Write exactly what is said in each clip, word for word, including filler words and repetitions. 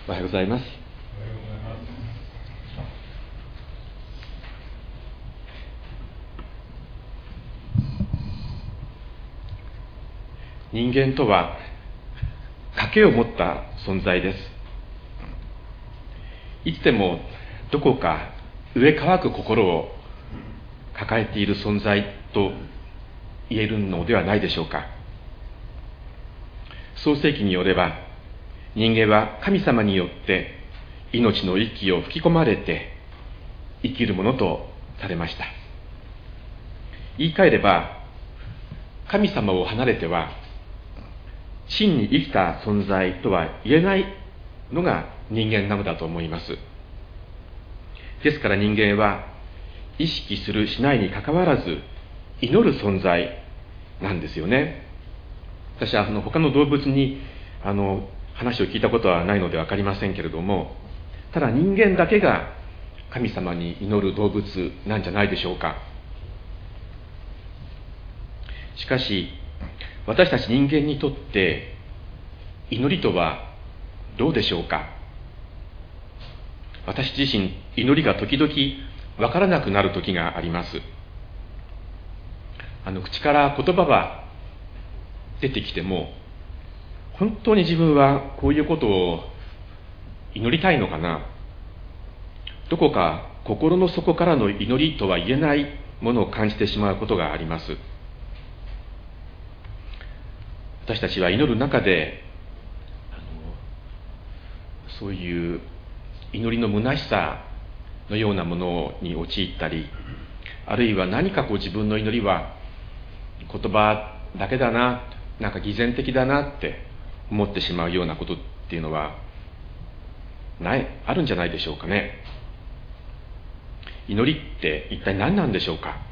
おはようございます。人間とは賭けを持った存在です。いつでもどこか飢え渇く心を抱えている存在と言えるのではないでしょうか。創世記によれば、人間は神様によって命の息を吹き込まれて生きるものとされました。言い換えれば、神様を離れては真に生きた存在とは言えないのが人間なのだと思います。ですから人間は意識するしないにかかわらず祈る存在なんですよね。私はあの他の動物にあの話を聞いたことはないので分かりませんけれども、ただ人間だけが神様に祈る動物なんじゃないでしょうか。しかし私たち人間にとって祈りとはどうでしょうか。私自身祈りが時々わからなくなる時があります。あの口から言葉は出てきても、本当に自分はこういうことを祈りたいのかな、どこか心の底からの祈りとは言えないものを感じてしまうことがあります。私たちは祈る中であのそういう祈りの虚しさのようなものに陥ったり、あるいは何かこう自分の祈りは言葉だけだな、なんか偽善的だなって思ってしまうようなことっていうのはないあるんじゃないでしょうかね。祈りって一体何なんでしょうか。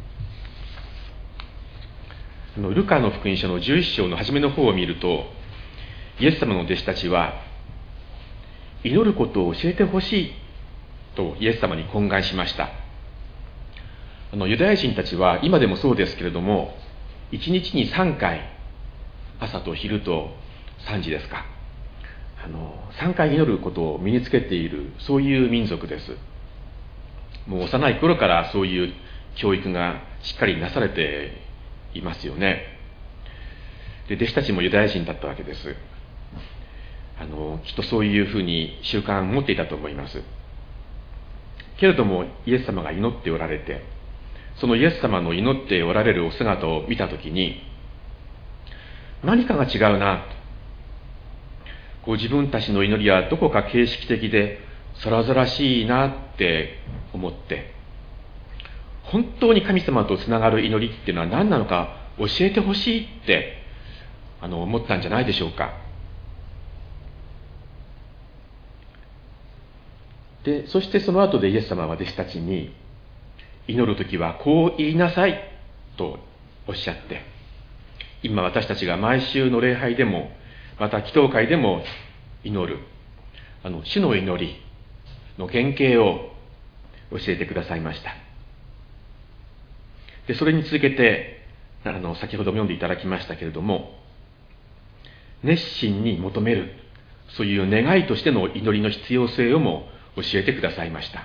あのルカの福音書のじゅういっ章の初めの方を見ると、イエス様の弟子たちは祈ることを教えてほしいとイエス様に懇願しました。あのユダヤ人たちは今でもそうですけれども、いちにちにさんかい、朝と昼とさんじですか、あのさんかい祈ることを身につけている、そういう民族です。もう幼い頃からそういう教育がしっかりなされていますよね。で弟子たちもユダヤ人だったわけです。あのきっとそういうふうに習慣を持っていたと思います。けれどもイエス様が祈っておられて、そのイエス様の祈っておられるお姿を見たときに、何かが違うな、こう自分たちの祈りはどこか形式的でそらざらしいなって思って、本当に神様とつながる祈りっていうのは何なのか教えてほしいってあの思ったんじゃないでしょうか。でそしてその後でイエス様は弟子たちに、祈るときはこう言いなさいとおっしゃって、今私たちが毎週の礼拝でもまた祈祷会でも祈るあの主の祈りの原型を教えてくださいました。でそれに続けてあの先ほども読んでいただきましたけれども、熱心に求める、そういう願いとしての祈りの必要性をも教えてくださいました。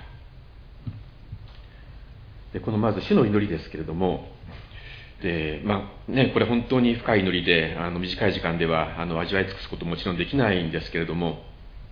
でこのまず主の祈りですけれども、でまあね、これ本当に深い祈りで、あの短い時間ではあの味わい尽くすことももちろんできないんですけれども、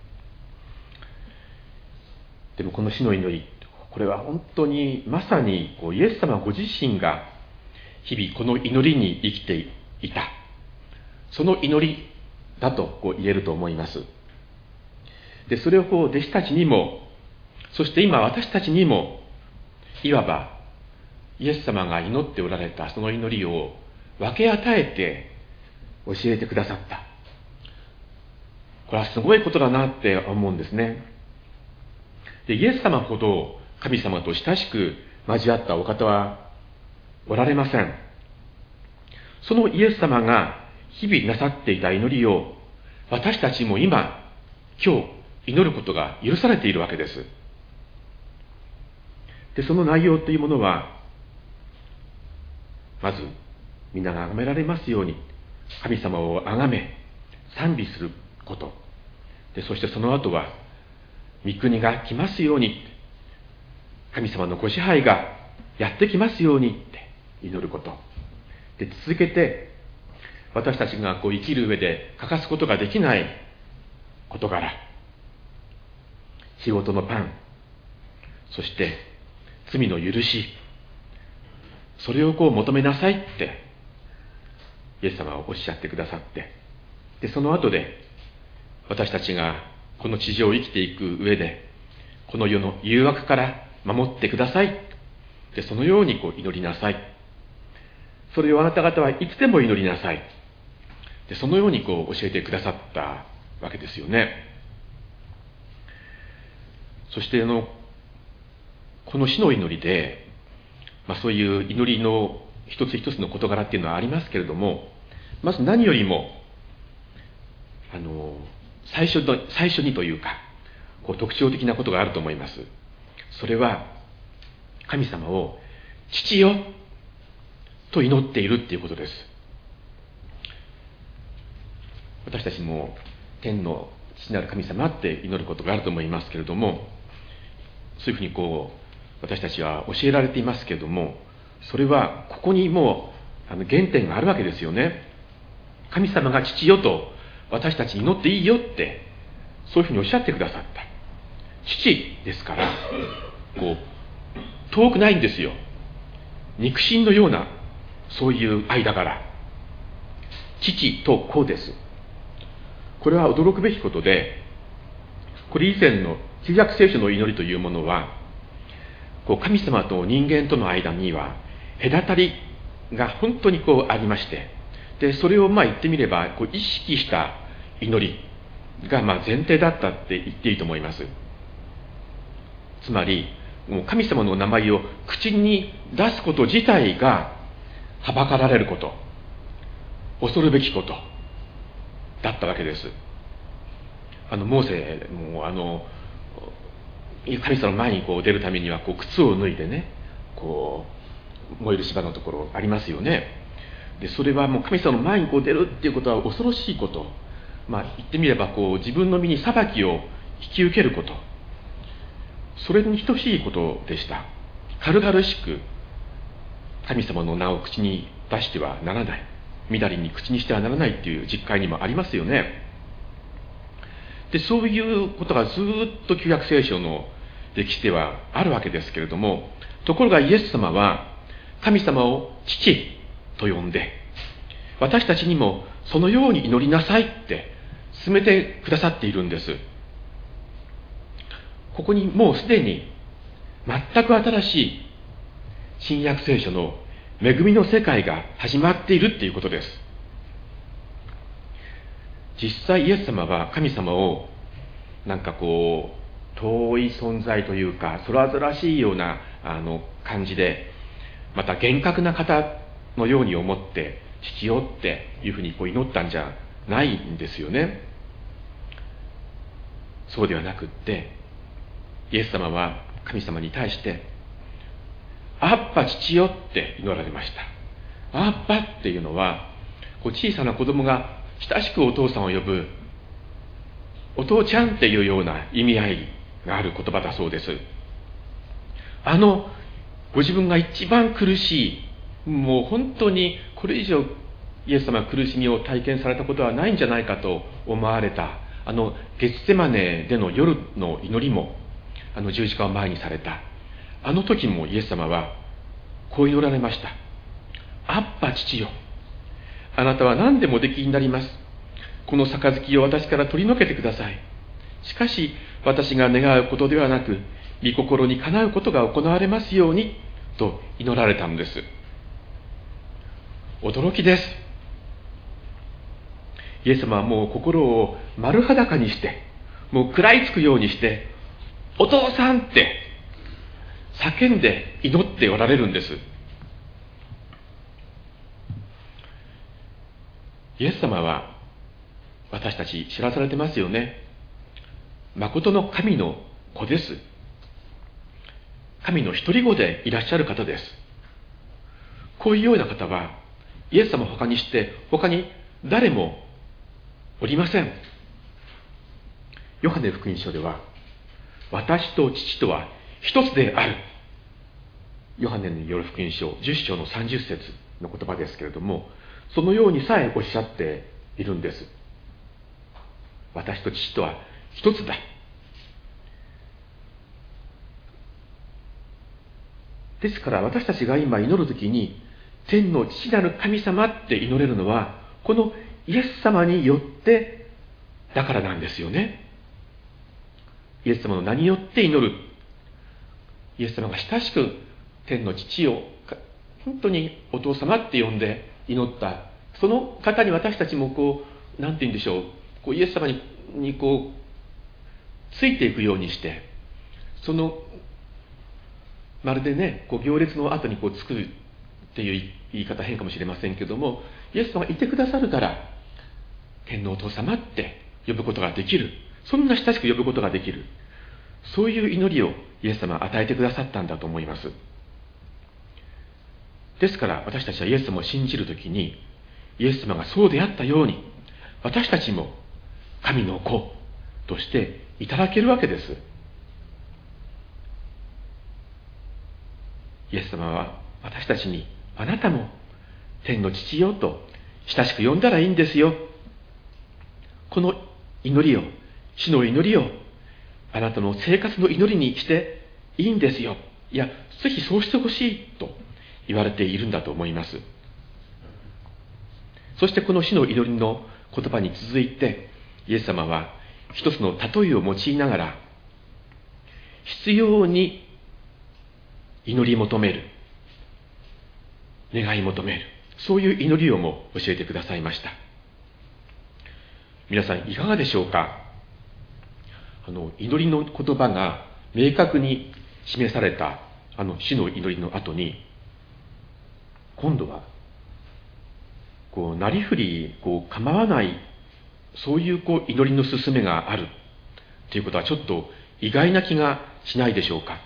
でもこの主の祈り、これは本当にまさにこうイエス様ご自身が日々この祈りに生きていた、その祈りだとこう言えると思います。でそれをこう弟子たちにも、そして今私たちにも、いわばイエス様が祈っておられたその祈りを分け与えて教えてくださった。これはすごいことだなって思うんですね。でイエス様ほど神様と親しく交わったお方はおられません。そのイエス様が日々なさっていた祈りを私たちも今今日祈ることが許されているわけです。でその内容というものは、まず皆が崇められますように神様を崇め賛美することでそしてその後は、御国が来ますように、神様のご支配がやってきますようにって祈ること。で続けて、私たちがこう生きる上で欠かすことができない事柄、仕事のパン、そして罪の許し、それをこう求めなさいってイエス様はおっしゃってくださって、でその後で私たちがこの地上を生きていく上で、この世の誘惑から守ってください、でそのようにこう祈りなさい、それをあなた方はいつでも祈りなさい、でそのようにこう教えてくださったわけですよね。そしてあのこの死の祈りで、まあ、そういう祈りの一つ一つの事柄っていうのはありますけれども、まず何よりもあの最初の最初にというかこう特徴的なことがあると思います。それは神様を父よと祈っているっていうことです。私たちも天の父なる神様って祈ることがあると思いますけれども、そういうふうにこう私たちは教えられていますけれども、それはここにもうあの原点があるわけですよね。神様が父よと私たちに祈っていいよってそういうふうにおっしゃってくださった。父ですからこう遠くないんですよ。肉親のようなそういう愛だから、父と子です。これは驚くべきことで、これ以前の旧約聖書の祈りというものは、こう神様と人間との間には隔たりが本当にこうありまして、でそれをまあ言ってみればこう意識した祈りがまあ前提だったって言っていいと思います。つまりもう神様の名前を口に出すこと自体がはばかられること、恐るべきことだったわけです。あのモーセもあの神様の前にこう出るためにはこう靴を脱いでね、こう燃える芝のところありますよね。でそれはもう神様の前にこう出るっていうことは恐ろしいこと、まあ言ってみればこう自分の身に裁きを引き受けること、それに等しいことでした。軽々しく神様の名を口に出してはならない、みだりに口にしてはならないっていう実会にもありますよね。でそういうことがずっと旧約聖書の歴史ではあるわけですけれども、ところがイエス様は神様を父と呼んで、私たちにもそのように祈りなさいって勧めてくださっているんです。ここにもうすでに全く新しい新約聖書の恵みの世界が始まっているっていうことです。実際イエス様は神様をなんかこう遠い存在というか空々しいようなあの感じで、また厳格な方のように思って父よっていうふうにこう祈ったんじゃないんですよね。そうではなくって、イエス様は神様に対してアッパ父よって祈られました。アッパっていうのはこう小さな子供が親しくお父さんを呼ぶお父ちゃんっていうような意味合いがある言葉だそうです。あのご自分が一番苦しい、もう本当にこれ以上イエス様が苦しみを体験されたことはないんじゃないかと思われたあのゲツセマネでの夜の祈りも、あの十字架を前にされたあの時もイエス様はこう祈られました。アッパ父よ、あなたは何でもできになります。この杯を私から取り除けてください。しかし私が願うことではなく、御心にかなうことが行われますようにと祈られたのです。驚きです。イエス様はもう心を丸裸にして、もう食らいつくようにして、お父さんって叫んで祈っておられるんです。イエス様は私たち知らされてますよね。誠の神の子です。神の一人子でいらっしゃる方です。こういうような方はイエス様他にして他に誰もおりません。 ヨハネ福音書では、私と父とは一つである。ヨハネによる福音書じゅっ章のさんじゅっ節の言葉ですけれども、そのようにさえおっしゃっているんです。私と父とは一つだ。ですから私たちが今祈るときに、天の父なる神様って祈れるのは、このイエス様によってだからなんですよね。イエス様の名によって祈る。イエス様が親しく天の父を本当にお父様って呼んで祈った、その方に私たちもこう、なんて言うんでしょう、こうイエス様ににこうついていくようにして、そのまるでね、こう行列の後にこうつくっていう言い方変かもしれませんけども、イエス様がいてくださるから天のお父様って呼ぶことができる。そんな親しく呼ぶことができる。そういう祈りをイエス様は与えてくださったんだと思います。ですから私たちはイエス様を信じるときに、イエス様がそうであったように、私たちも神の子としていただけるわけです。イエス様は私たちに、あなたも天の父よと親しく呼んだらいいんですよ。この祈りを、主の祈りをあなたの生活の祈りにしていいんですよ。いや、ぜひそうしてほしいと言われているんだと思います。そしてこの主の祈りの言葉に続いて、イエス様は一つの例えを用いながら、必要に祈り求める、願い求める、そういう祈りをも教えてくださいました。皆さんいかがでしょうか。あの祈りの言葉が明確に示されたあの主の祈りの後に、今度はこうなりふりこう構わない、そういうこう祈りの勧めがあるということはちょっと意外な気がしないでしょうか。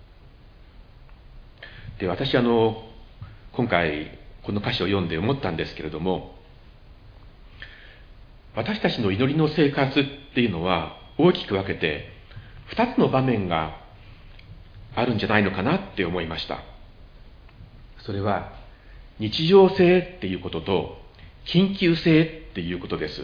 で、私あの今回この歌詞を読んで思ったんですけれども、私たちの祈りの生活っていうのは大きく分けてふたつの場面があるんじゃないのかなって思いました。それは日常性っていうことと緊急性っていうことです。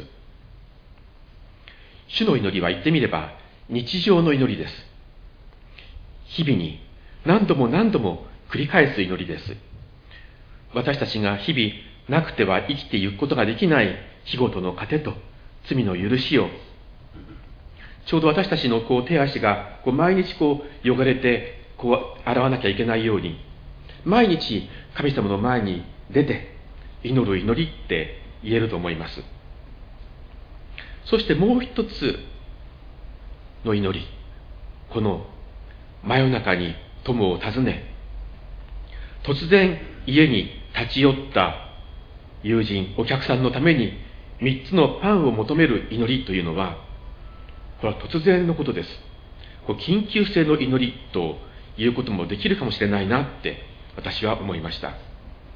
主の祈りは言ってみれば日常の祈りです。日々に何度も何度も繰り返す祈りです。私たちが日々なくては生きていくことができない日ごとの糧と罪の許しを、ちょうど私たちのこう手足がこう毎日こう汚れてこう洗わなきゃいけないように、毎日神様の前に出て祈る祈りって言えると思います。そしてもう一つの祈り、この真夜中に友を訪ね、突然家に立ち寄った友人、お客さんのために三つのパンを求める祈りというのは、これは突然のことです。こう緊急性の祈りということもできるかもしれないなって私は思いました。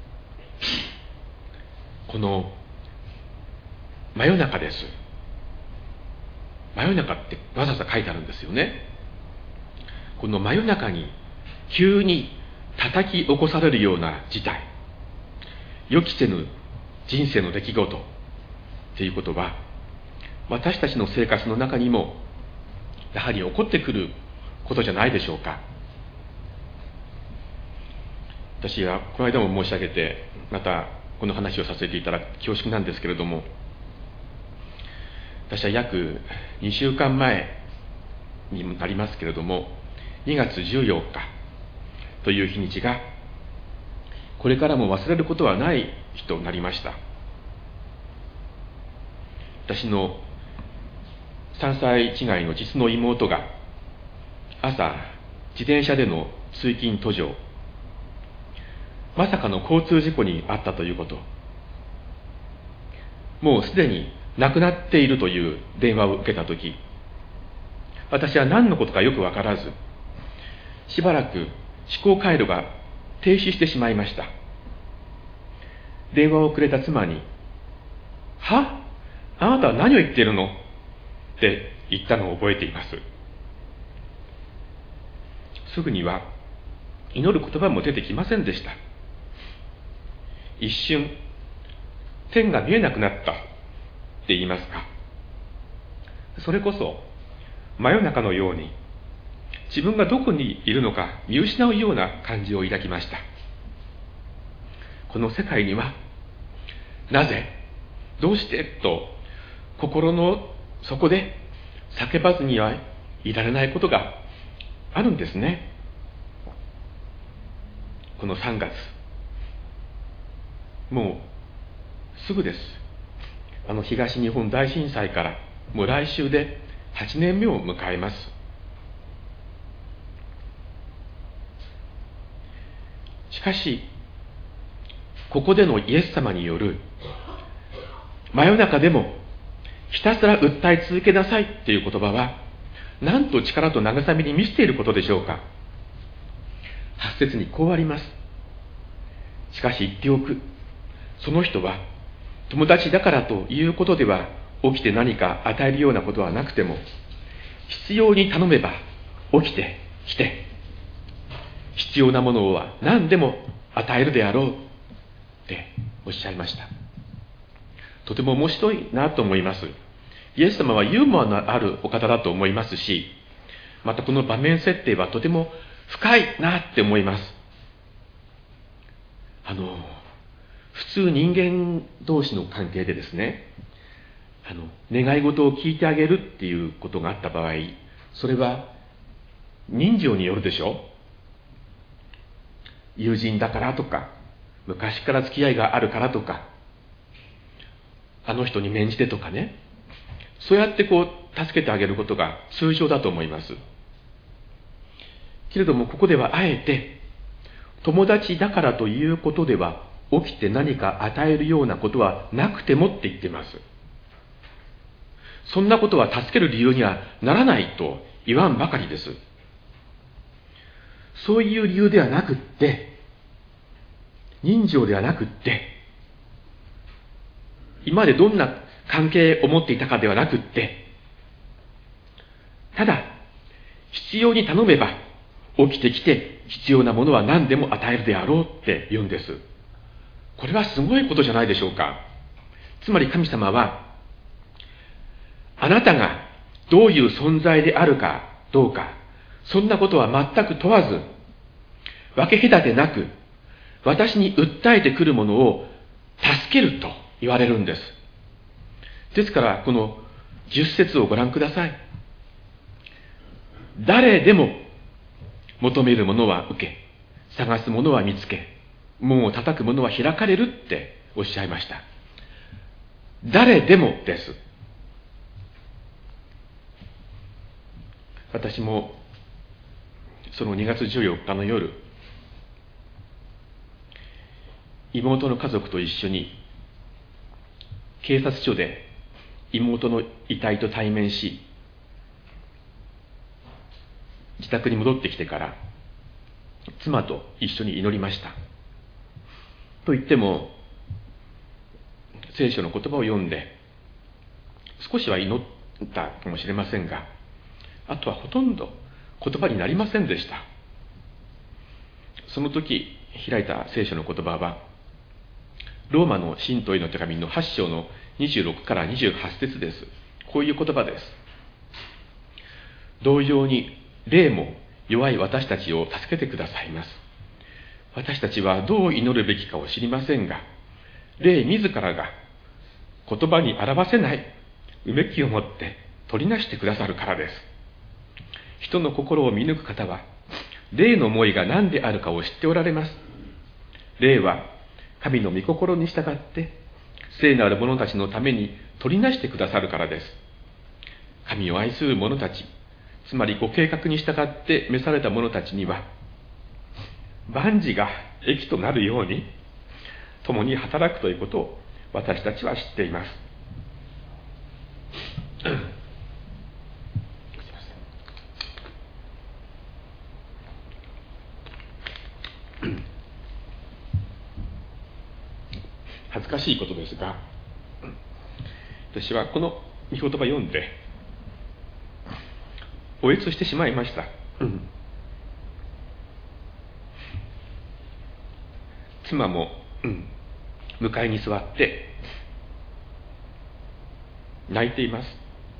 この真夜中です。真夜中ってわざわざ書いてあるんですよね。この真夜中に急に叩き起こされるような事態、予期せぬ人生の出来事ということは、私たちの生活の中にもやはり起こってくることじゃないでしょうか。私はこの間も申し上げて、またこの話をさせていただく恐縮なんですけれども、私は約にしゅうかんまえになりますけれども、にがつじゅうよっかという日にちがこれからも忘れることはない日となりました。私のさんさい違いの実の妹が朝自転車での通勤途上、まさかの交通事故に遭ったということ、もうすでに亡くなっているという電話を受けたとき、私は何のことかよくわからず、しばらく思考回路が停止してしまいました。電話をくれた妻に、は？あなたは何を言っているの？って言ったのを覚えています。すぐには祈る言葉も出てきませんでした。一瞬、天が見えなくなったって言いますか。それこそ真夜中のように自分がどこにいるのか見失うような感じを抱きました。この世界にはなぜ、どうしてと心の底で叫ばずにはいられないことがあるんですね。このさんがつ、もうすぐです。あの東日本大震災からもう来週ではちねんめを迎えます。しかしここでのイエス様による真夜中でもひたすら訴え続けなさいという言葉は、なんと力と慰めに満ちていることでしょうか。はち節にこうあります。しかし言っておく。その人は友達だからということでは起きて何か与えるようなことはなくても、必要に頼めば起きてきて、必要なものは何でも与えるであろうっておっしゃいました。とても面白いなと思います。イエス様はユーモアのあるお方だと思いますし、またこの場面設定はとても深いなって思います。あの普通人間同士の関係でですね、あの願い事を聞いてあげるっていうことがあった場合、それは人情によるでしょ。友人だからとか、昔から付き合いがあるからとか、あの人に免じてとかね、そうやってこう助けてあげることが通常だと思います。けれどもここではあえて、友達だからということでは起きて何か与えるようなことはなくてもって言っています。そんなことは助ける理由にはならないと言わんばかりです。そういう理由ではなくって、人情ではなくって、今までどんな関係を持っていたかではなくって、ただ必要に頼めば起きてきて必要なものは何でも与えるであろうって言うんです。これはすごいことじゃないでしょうか。つまり神様は、あなたがどういう存在であるかどうか、そんなことは全く問わず、分け隔てなく私に訴えてくるものを助けると言われるんです。ですからこのじゅっ節をご覧ください。誰でも求めるものは受け、探すものは見つけ、門を叩くものは開かれるっておっしゃいました。誰でもです。私もそのにがつじゅうよっかの夜、妹の家族と一緒に警察署で妹の遺体と対面し、自宅に戻ってきてから妻と一緒に祈りました。と言っても聖書の言葉を読んで少しは祈ったかもしれませんが、あとはほとんど言葉になりませんでした。その時開いた聖書の言葉はローマの信徒への手紙のはち章のにじゅうろくからにじゅうはち節です。こういう言葉です。同様に霊も弱い私たちを助けてくださいます。私たちはどう祈るべきかを知りませんが、霊自らが言葉に表せないうめきを持って取りなしてくださるからです。人の心を見抜く方は霊の思いが何であるかを知っておられます。霊は神の御心に従って聖なる者たちのために取りなしてくださるからです。神を愛する者たち、つまりご計画に従って召された者たちには万事が益となるように共に働くということを私たちは知っています。恥ずかしいことですが、私はこの御言葉を読んでおえつしてしまいました。うん、妻も、うん、向かいに座って泣いています。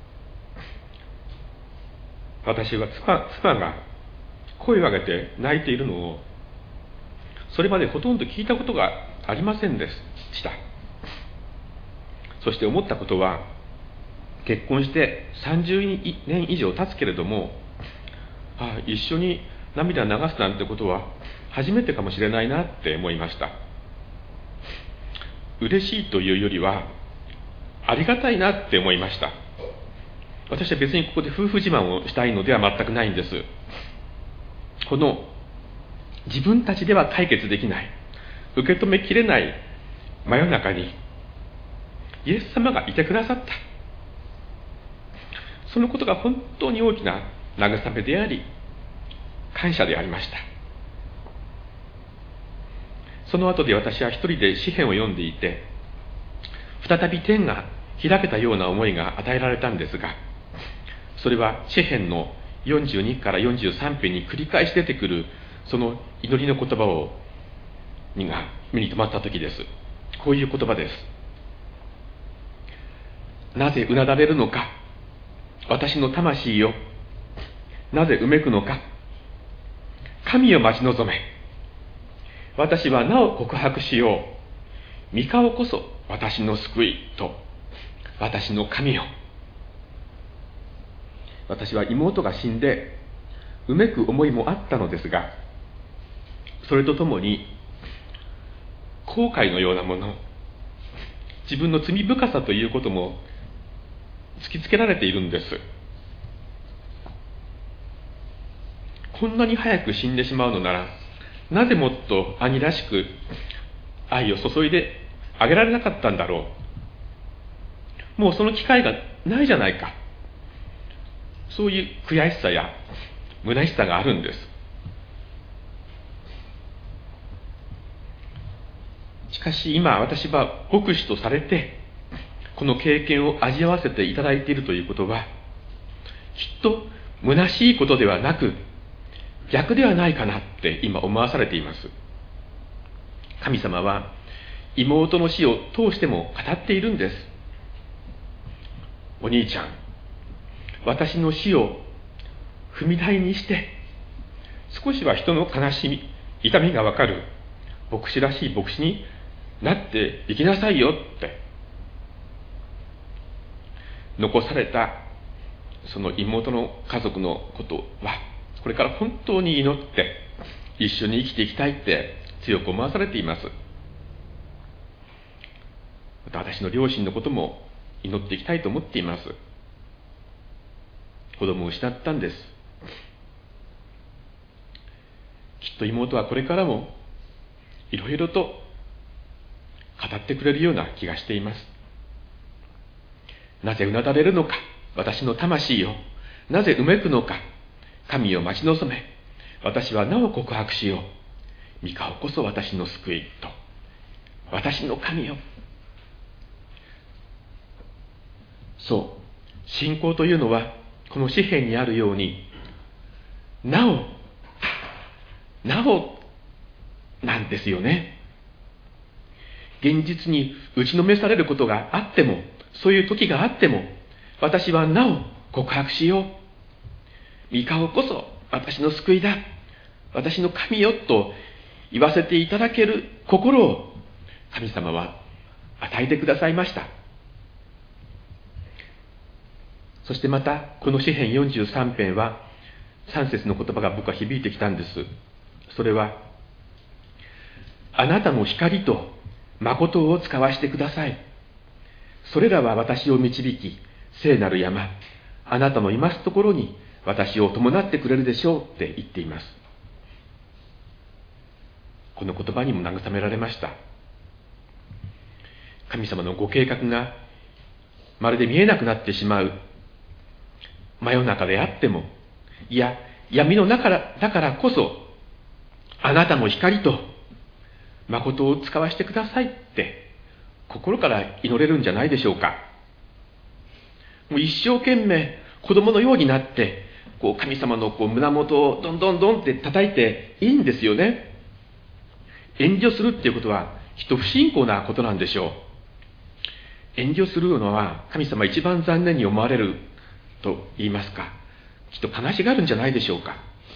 私は妻、妻が声を上げて泣いているのをそれまでほとんど聞いたことがありませんでした。そして思ったことは、結婚してさんじゅうねん以上経つけれども、ああ、一緒に涙流すなんてことは初めてかもしれないなって思いました。嬉しいというよりはありがたいなって思いました。私は別にここで夫婦自慢をしたいのでは全くないんです。この自分たちでは解決できない、受け止めきれない真夜中にイエス様がいてくださった。そのことが本当に大きな慰めであり、感謝でありました。その後で私は一人で詩篇を読んでいて、再び天が開けたような思いが与えられたんですが、それは詩篇のよんじゅうにからよんじゅうさん編に繰り返し出てくるその祈りの言葉をにが目に留まった時です。こういう言葉です。なぜうなだれるのか、私の魂よ。なぜうめくのか、神を待ち望め。私はなお告白しよう。御顔こそ私の救いと、私の神よ。私は妹が死んでうめく思いもあったのですが、それとともに後悔のようなもの、自分の罪深さということも突きつけられているんです。こんなに早く死んでしまうのなら、なぜもっと兄らしく愛を注いであげられなかったんだろう。もうその機会がないじゃないか。そういう悔しさや虚しさがあるんです。しかし今私は牧師とされてこの経験を味わわせていただいているということは、きっと虚しいことではなく逆ではないかなって今思わされています。神様は妹の死を通しても語っているんです。お兄ちゃん、私の死を踏み台にして少しは人の悲しみ、痛みがわかる牧師らしい牧師になっていきなさいよって。残されたその妹の家族のことはこれから本当に祈って一緒に生きていきたいって強く思わされています。また私の両親のことも祈っていきたいと思っています。子供を失ったんです。きっと妹はこれからもいろいろと語ってくれるような気がしています。なぜうなだれるのか、私の魂よ。なぜうめくのか、神を待ち望め。私はなお告白しよう。御顔こそ私の救いと、私の神よ。そう、信仰というのはこの詩篇にあるように、なおなおなんですよね。現実に打ちのめされることがあっても、そういう時があっても、私はなお告白しよう。御顔こそ私の救いだ。私の神よと言わせていただける心を神様は与えてくださいました。そしてまたこの詩編よんじゅうさん編はさん節の言葉が僕は響いてきたんです。それは、あなたの光と誠を使わしてください。それらは私を導き、聖なる山、あなたのいますところに私を伴ってくれるでしょうって言っています。この言葉にも慰められました。神様のご計画がまるで見えなくなってしまう真夜中であっても、いや闇の中だからこそ、あなたの光と誠を使わせてくださいって心から祈れるんじゃないでしょうか。もう一生懸命子供のようになってこう神様のこう胸元をどんどんどんって叩いていいんですよね。遠慮するっていうことはきっと不信仰なことなんでしょう。遠慮するのは神様一番残念に思われると言いますか、きっと悲しがるんじゃないでしょうか。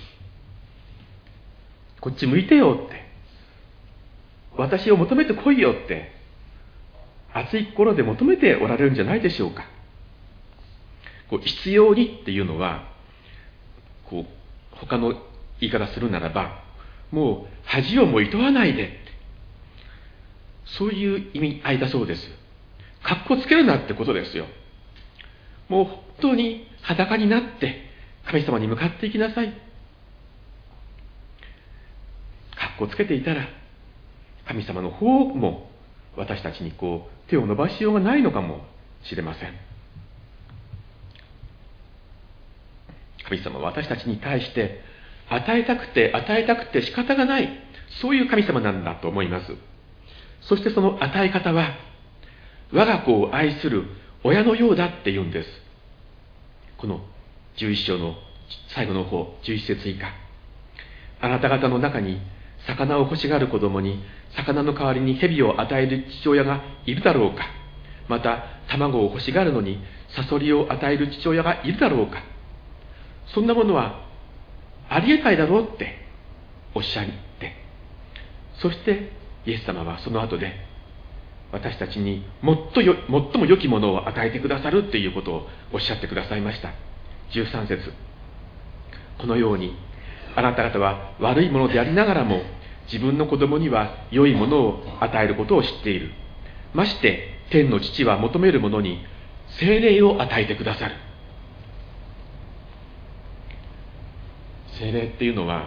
こっち向いてよって、私を求めてこいよって熱い心で求めておられるんじゃないでしょうか。こう必要にっていうのはこう他の言い方するならば、もう恥をもいとわないで、そういう意味合いだそうです。かっこつけるなってことですよ。もう本当に裸になって神様に向かっていきなさい。かっこつけていたら神様の方も私たちにこう手を伸ばしようがないのかもしれません。神様は私たちに対して与えたくて与えたくて仕方がない、そういう神様なんだと思います。そしてその与え方は我が子を愛する親のようだって言うんです。このじゅういっ章の最後の方、じゅういっ節以下、あなた方の中に魚を欲しがる子供に魚の代わりに蛇を与える父親がいるだろうか。また卵を欲しがるのにサソリを与える父親がいるだろうか。そんなものはありえないだろうっておっしゃって、そしてイエス様はその後で私たちにもっとよ最も良きものを与えてくださるっていうことをおっしゃってくださいました。じゅうさん節、このようにあなた方は悪いものでありながらも自分の子供には良いものを与えることを知っている。まして天の父は求める者に聖霊を与えてくださる。聖霊っていうのは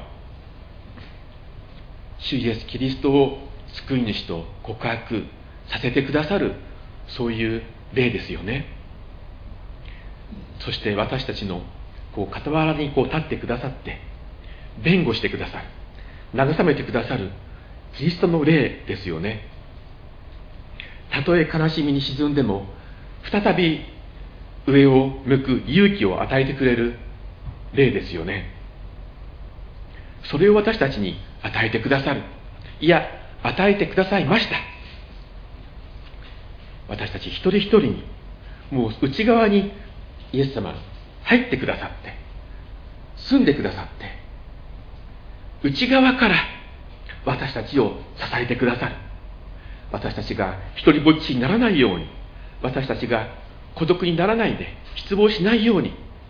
主イエスキリストを救い主と告白させてくださる、そういう霊ですよね。そして私たちのこう傍らにこう立ってくださって弁護してくださる、慰めてくださるキリストの霊ですよね。たとえ悲しみに沈んでも再び上を向く勇気を与えてくれる霊ですよね。それを私たちに与えてくださる、いや与えてくださいました。私たち一人一人にもう内側にイエス様入ってくださって住んでくださって、内側から私たちを支えてくださる。私たちが一人ぼっちにならないように、私たちが孤独にならないで失望しないように、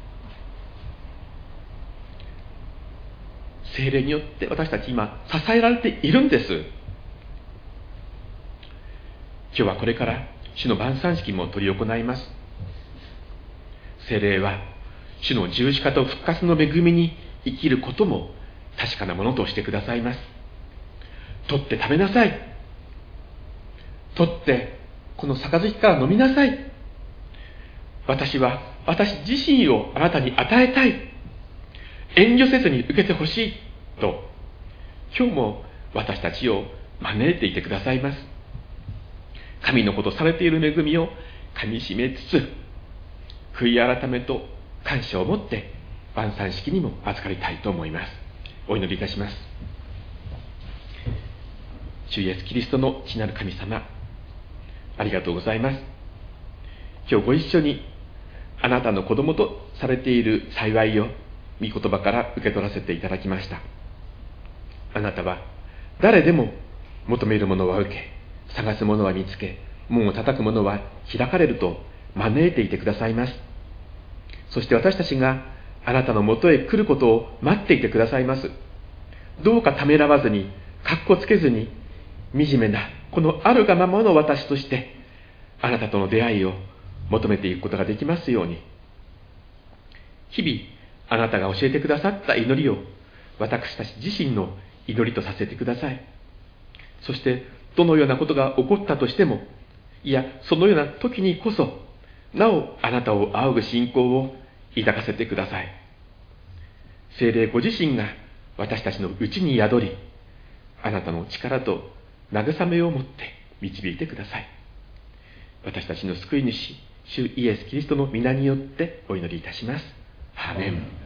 聖霊によって私たち今支えられているんです。今日はこれから主の晩餐式も執り行います。聖霊は主の十字架と復活の恵みに生きることも確かなものとしてくださいます。取って食べなさい。取ってこの杯から飲みなさい。私は私自身をあなたに与えたい。遠慮せずに受けてほしいと、今日も私たちを招いていてくださいます。神のことされている恵みをかみしめつつ、悔い改めと感謝を持って晩餐式にも預かりたいと思います。お祈りいたします。主イエスキリストの父なる神様、ありがとうございます。今日ご一緒にあなたの子供とされている幸いを御言葉から受け取らせていただきました。あなたは誰でも求めるものは受け、探すものは見つけ、門を叩くものは開かれると招いていてくださいます。そして私たちがあなたのもとへ来ることを待っていてくださいます。どうかためらわずに、かっこつけずに、惨めなこのあるがままの私としてあなたとの出会いを求めていくことができますように、日々あなたが教えてくださった祈りを私たち自身の祈りとさせてください。そしてどのようなことが起こったとしても、いやそのような時にこそなおあなたを仰ぐ信仰を抱かせてください。聖霊ご自身が私たちのうちに宿り、あなたの力と慰めを持って導いてください。私たちの救い主主イエスキリストの皆によってお祈りいたします。アーメン。